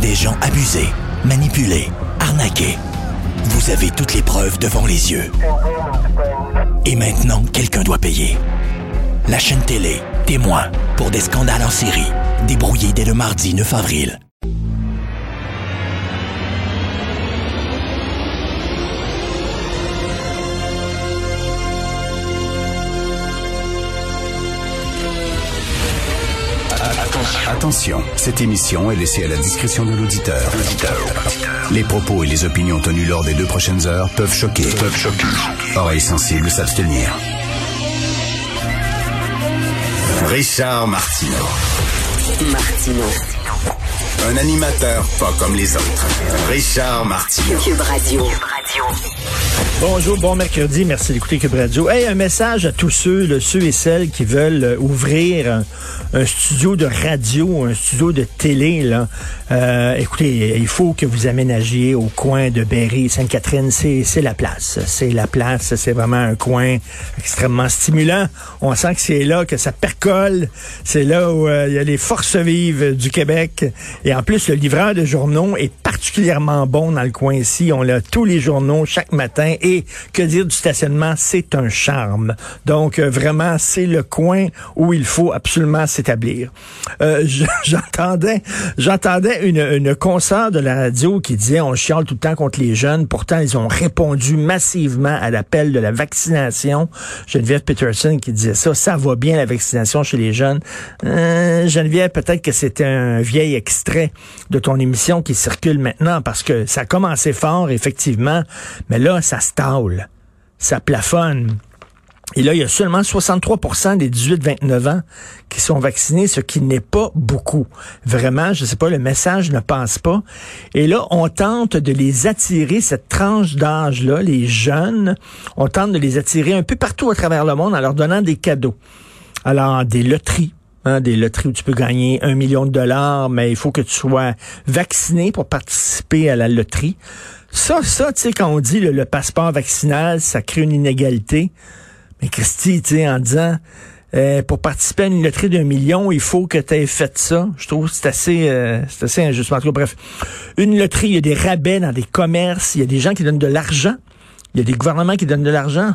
des gens abusés, manipulés, arnaqués. Vous avez toutes les preuves devant les yeux. Et maintenant, quelqu'un doit payer. La chaîne télé, témoin, pour des scandales en série, débrouillés dès le mardi 9 avril. Attention, cette émission est laissée à la discrétion de l'auditeur. Les propos et les opinions tenues lors des 2 prochaines heures peuvent choquer. Oreilles sensibles s'abstenir. Richard Martineau. Un animateur pas comme les autres. Richard Martineau. Cube Radio. Bonjour, bon mercredi, merci d'écouter Cube Radio. Hey, un message à tous ceux et celles qui veulent ouvrir un studio de radio, un studio de télé, là. Écoutez, il faut que vous aménagiez au coin de Berry et Sainte-Catherine. C'est la place. C'est la place. C'est vraiment un coin extrêmement stimulant. On sent que c'est là que ça percole. C'est là où il y a les forces vives du Québec. Et en plus, le livreur de journaux est particulièrement bon dans le coin ici. On a tous les journaux chaque matin. Et que dire du stationnement, c'est un charme. Donc, vraiment, c'est le coin où il faut absolument s'établir. J'entendais une consoeur de la radio qui disait on chiale tout le temps contre les jeunes. Pourtant, ils ont répondu massivement à l'appel de la vaccination. Geneviève Peterson qui disait ça va bien la vaccination chez les jeunes. Geneviève, peut-être que c'était un vieil extrait de ton émission qui circule maintenant parce que ça a commencé fort, effectivement, mais là, ça stale, ça plafonne. Et là, il y a seulement 63% des 18-29 ans qui sont vaccinés, ce qui n'est pas beaucoup. Vraiment, je sais pas, le message ne passe pas. Et là, on tente de les attirer, cette tranche d'âge-là, les jeunes, on tente de les attirer un peu partout à travers le monde en leur donnant des cadeaux. Alors, des loteries. Des loteries où tu peux gagner $1 million, mais il faut que tu sois vacciné pour participer à la loterie. Ça, tu sais, quand on dit le passeport vaccinal, ça crée une inégalité. Mais Christy, tu sais, en disant, pour participer à une loterie d'1 million, il faut que tu aies fait ça. Je trouve que c'est assez injuste. En tout cas, bref, une loterie, il y a des rabais dans des commerces, il y a des gens qui donnent de l'argent, il y a des gouvernements qui donnent de l'argent,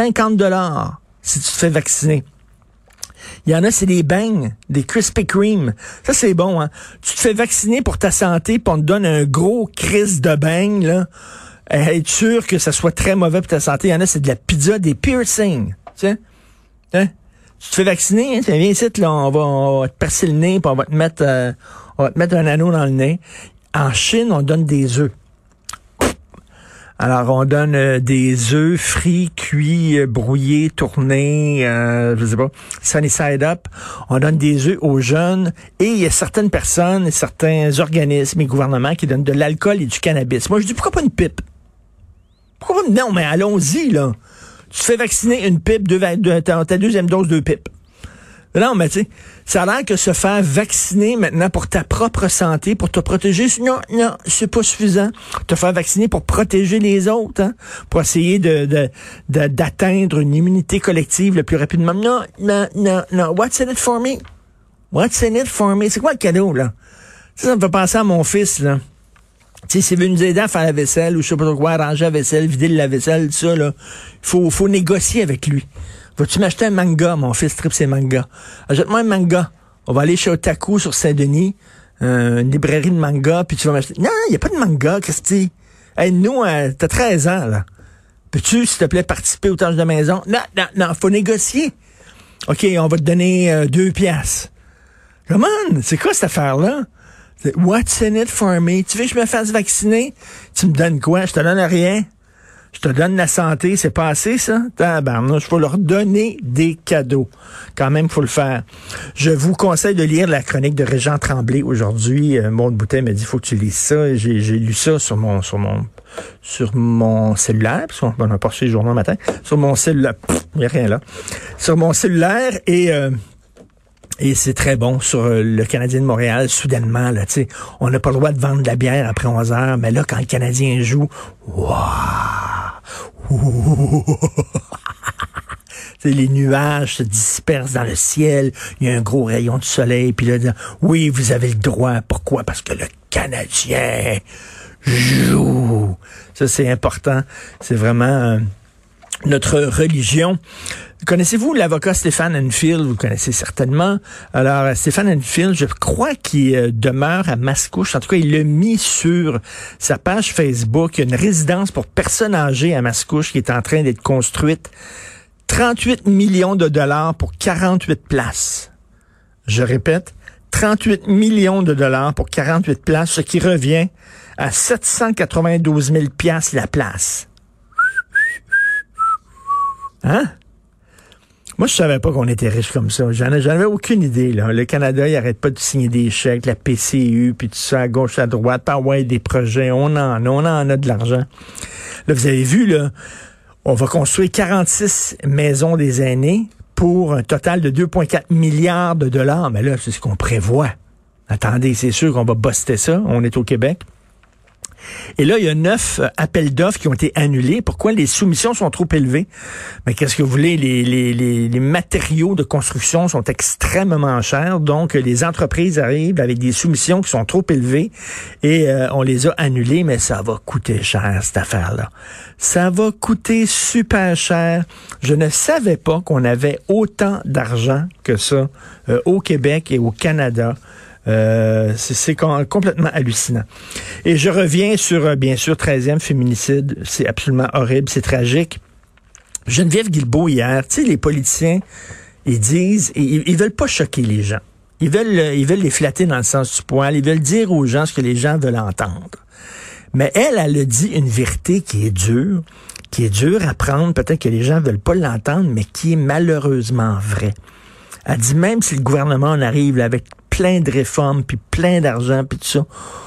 $50 si tu te fais vacciner. Il y en a, c'est des beignes, des Krispy Kreme. Ça, c'est bon, hein. Tu te fais vacciner pour ta santé, puis on te donne un gros crise de beignes, là. Être sûr que ça soit très mauvais pour ta santé. Il y en a, c'est de la pizza, des piercings. Tu sais? Hein? Tu te fais vacciner, hein? Viens ici, là, on va te percer le nez, puis on va te mettre un anneau dans le nez. En Chine, on donne des œufs. Alors, on donne des œufs frits, cuits, brouillés, tournés, je sais pas, sunny side up. On donne des œufs aux jeunes et il y a certaines personnes et certains organismes et gouvernements qui donnent de l'alcool et du cannabis. Moi, je dis, pourquoi pas une pipe? Pourquoi pas? Non, mais allons-y, là. Tu te fais vacciner une pipe, ta deuxième dose, 2 pipes. Non, mais tu sais, ça a l'air que se faire vacciner maintenant pour ta propre santé, pour te protéger, non, c'est pas suffisant. Te faire vacciner pour protéger les autres, hein, pour essayer d'atteindre une immunité collective le plus rapidement. Non. What's in it for me? What's in it for me? C'est quoi le cadeau, là? Ça me fait penser à mon fils, là. Tu sais, s'il veut nous aider à faire la vaisselle, ou je sais pas quoi, ranger la vaisselle, vider la vaisselle, tout ça, là, faut négocier avec lui. Vas-tu m'acheter un manga? Mon fils tripe ses mangas. Achète-moi un manga. On va aller chez Otaku sur Saint-Denis, une librairie de manga, puis tu vas m'acheter... Non, il n'y a pas de manga, Christy. Hey, nous, t'as 13 ans, là. Peux-tu, s'il te plaît, participer aux tâches de maison? Non, faut négocier. OK, on va te donner 2 piastres. Come on, c'est quoi cette affaire-là? What's in it for me? Tu veux que je me fasse vacciner? Tu me donnes quoi? Je te donne rien. Je te donne la santé, c'est pas assez, ça? Tabarnouche, faut leur donner des cadeaux. Quand même, faut le faire. Je vous conseille de lire la chronique de Régent Tremblay aujourd'hui. Maude Boutet m'a dit, faut que tu lises ça. J'ai lu ça sur mon cellulaire, parce qu'on a pas reçu les journaux le matin. Sur mon cellulaire, il y a rien là. Sur mon cellulaire, et c'est très bon sur le Canadien de Montréal, soudainement, là, tu sais, on n'a pas le droit de vendre de la bière après 11 heures, mais là, quand le Canadien joue, waouh! T'sais, les nuages se dispersent dans le ciel, il y a un gros rayon de soleil, puis là, oui, vous avez le droit. Pourquoi? Parce que le Canadien joue. Ça, c'est important. C'est vraiment notre religion. Connaissez-vous l'avocat Stéphane Enfield? Vous le connaissez certainement. Alors, Stéphane Enfield, je crois qu'il demeure à Mascouche. En tout cas, il l'a mis sur sa page Facebook. Il y a une résidence pour personnes âgées à Mascouche qui est en train d'être construite. 38 millions de dollars pour 48 places. Je répète, 38 millions de dollars pour 48 places, ce qui revient à 792 000 piastres la place. Hein? Moi, je savais pas qu'on était riche comme ça. J'en avais aucune idée, là. Le Canada, il arrête pas de signer des chèques, la PCU, puis tout ça, à gauche, à droite, par ouais, des projets. On en a de l'argent. Là, vous avez vu, là, on va construire 46 maisons des aînés pour un total de 2,4 milliards de dollars. Mais là, c'est ce qu'on prévoit. Attendez, c'est sûr qu'on va buster ça. On est au Québec. Et là, il y a 9 appels d'offres qui ont été annulés. Pourquoi? Les soumissions sont trop élevées. Mais qu'est-ce que vous voulez? Les matériaux de construction sont extrêmement chers. Donc, les entreprises arrivent avec des soumissions qui sont trop élevées et on les a annulées. Mais ça va coûter cher, cette affaire-là. Ça va coûter super cher. Je ne savais pas qu'on avait autant d'argent que ça au Québec et au Canada. C'est complètement hallucinant. Et je reviens sur, bien sûr, 13e féminicide. C'est absolument horrible, c'est tragique. Geneviève Guilbeault, hier, tu sais, les politiciens, ils disent, ils veulent pas choquer les gens. Ils veulent les flatter dans le sens du poil. Ils veulent dire aux gens ce que les gens veulent entendre. Mais elle a dit une vérité qui est dure à prendre. Peut-être que les gens veulent pas l'entendre, mais qui est malheureusement vraie. Elle dit même si le gouvernement en arrive là, avec plein de réformes, puis plein d'argent, puis tout ça,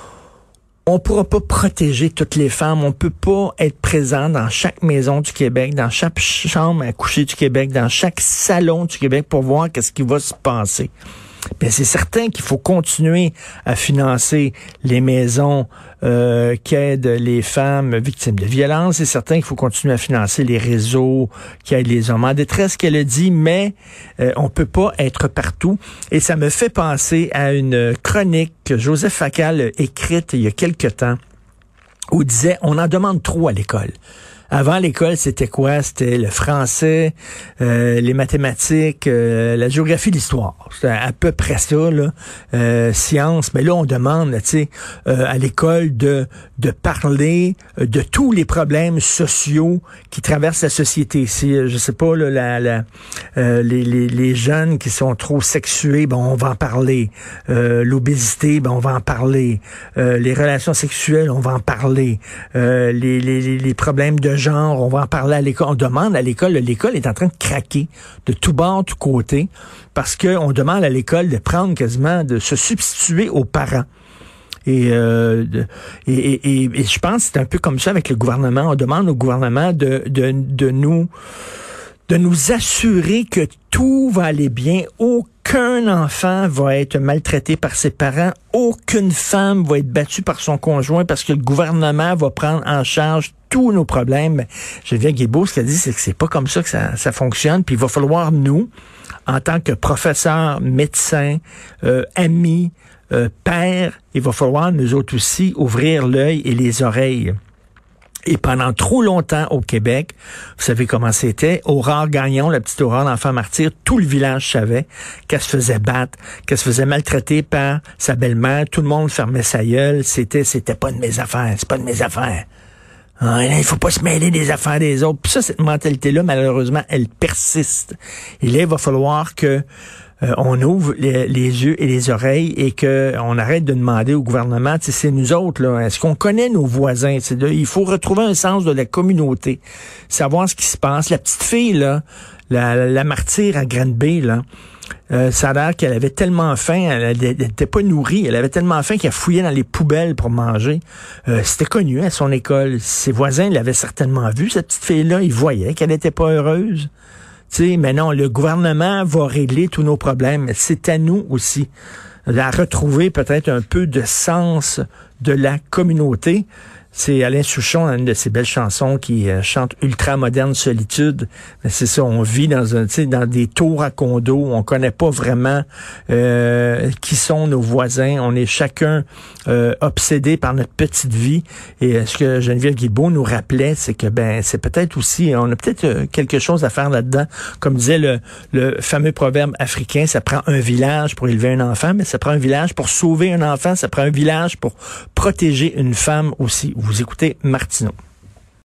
on pourra pas protéger toutes les femmes. On peut pas être présent dans chaque maison du Québec, dans chaque chambre à coucher du Québec, dans chaque salon du Québec pour voir qu'est-ce qui va se passer. Bien, c'est certain qu'il faut continuer à financer les maisons qui aident les femmes victimes de violences. C'est certain qu'il faut continuer à financer les réseaux qui aident les hommes en détresse, qu'elle a dit, mais on peut pas être partout. Et ça me fait penser à une chronique que Joseph Facal a écrite il y a quelque temps où il disait « On en demande trop à l'école ». Avant, l'école, c'était quoi? C'était le français, les mathématiques, la géographie, l'histoire. C'était à peu près ça, là. Sciences. Mais là, on demande, tu sais, à l'école de parler de tous les problèmes sociaux qui traversent la société. Si, je sais pas, là, les jeunes qui sont trop sexués, ben, on va en parler. L'obésité, ben, on va en parler. Les relations sexuelles, on va en parler. Les problèmes de genre, on va en parler à l'école. On demande à l'école, l'école est en train de craquer de tout bord, tout côté, parce qu'on demande à l'école de prendre quasiment, de se substituer aux parents. Et je pense que c'est un peu comme ça avec le gouvernement. On demande au gouvernement de nous assurer que tout va aller bien. Aucun enfant va être maltraité par ses parents. Aucune femme va être battue par son conjoint parce que le gouvernement va prendre en charge tous nos problèmes. Geneviève Guilbeault, ce qu'elle dit, c'est que c'est pas comme ça que ça fonctionne. Puis il va falloir, nous, en tant que professeurs, médecins, amis, pères, il va falloir, nous autres aussi, ouvrir l'œil et les oreilles. Et pendant trop longtemps au Québec, vous savez comment c'était, Aurore Gagnon, la petite Aurore d'enfant martyr, tout le village savait qu'elle se faisait battre, qu'elle se faisait maltraiter par sa belle-mère, tout le monde fermait sa gueule, c'était pas de mes affaires, c'est pas de mes affaires. Ah, là, il faut pas se mêler des affaires des autres. Puis ça, cette mentalité-là, malheureusement, elle persiste. Et là, il va falloir que on ouvre les yeux et les oreilles et que on arrête de demander au gouvernement, c'est nous autres, là, est-ce qu'on connaît nos voisins? Il faut retrouver un sens de la communauté, savoir ce qui se passe. La petite fille, là, la martyre à Granby, là, ça a l'air qu'elle avait tellement faim, elle n'était pas nourrie, elle avait tellement faim qu'elle fouillait dans les poubelles pour manger. C'était connu à son école. Ses voisins l'avaient certainement vu, cette petite fille-là. Ils voyaient qu'elle n'était pas heureuse. T'sais, mais non, le gouvernement va régler tous nos problèmes. C'est à nous aussi de retrouver peut-être un peu de sens de la communauté. C'est Alain Souchon, une de ses belles chansons qui chante ultra-moderne solitude. Mais c'est ça, on vit dans des tours à condos, on connaît pas vraiment qui sont nos voisins. On est chacun obsédé par notre petite vie. Et ce que Geneviève Guilbeault nous rappelait, c'est que c'est peut-être aussi, on a peut-être quelque chose à faire là-dedans. Comme disait le fameux proverbe africain, ça prend un village pour élever un enfant, mais ça prend un village pour sauver un enfant, ça prend un village pour protéger une femme aussi. Vous écoutez Martineau.